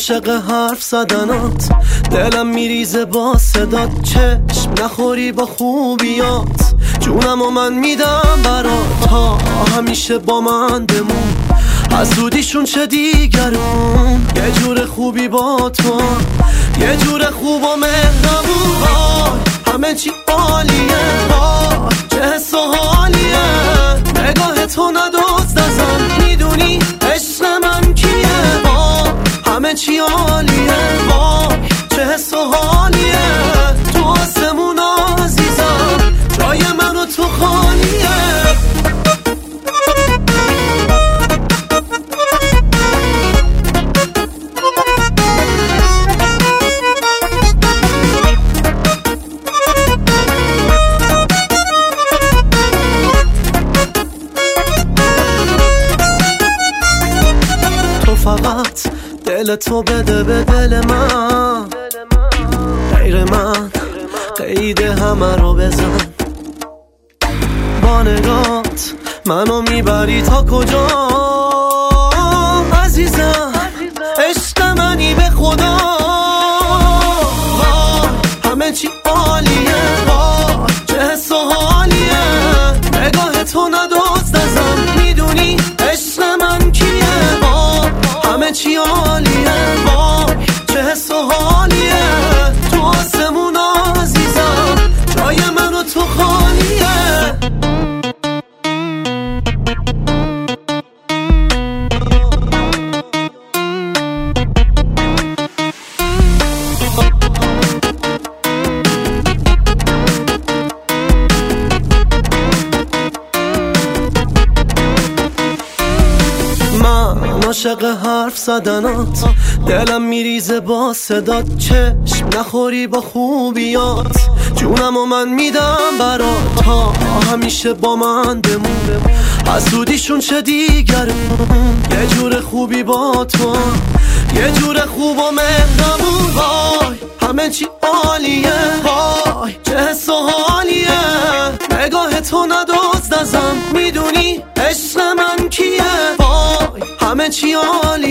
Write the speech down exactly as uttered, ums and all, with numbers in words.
عاشق حرف زدنات، دلم میریزه با صدات، چشم نخوری با خوبیات، جونم و من میدم برات، تا همیشه با من بمون، حسودیشون چه دیگرون، یه جور خوبی با تو، یه جور خوب و مهربون، همه چی عالیه، چه حس و حالیه، نگاه تو ندوز ازم، میدونی عشق من کیه، همه چی عالیه، چه حس و حالیه، تو آسمون عزیزم، جای من و تو خالیه. فقط دل تو بده به دل من، غیر من قید همه رو بزن، با نگات منو میبری تا کجا عزیزم، عشق منی به خدا، همه چی عالیه، چه حس و حالیه، نگاه تو ندوز ازم، میدونی عشق من کیه، همه چی عالیه، چه حس و حالیه، تو آسمون عزیزم، جای من و تو خالیه. من عاشق حرف زدنات، دلم میریزه با صدات، چشم نخوری با خوبیات، جونم و من میدم برات، تا همیشه با من بمون، حسودیشون چه دیگرون، یه جور خوبی با تو، یه جور خوب و مهربون، وای همه چی عالیه، وای چه حس و حالیه، نگاه تو ندوز ازم، میدونی عشق من کیه، وای همه چی عالیه.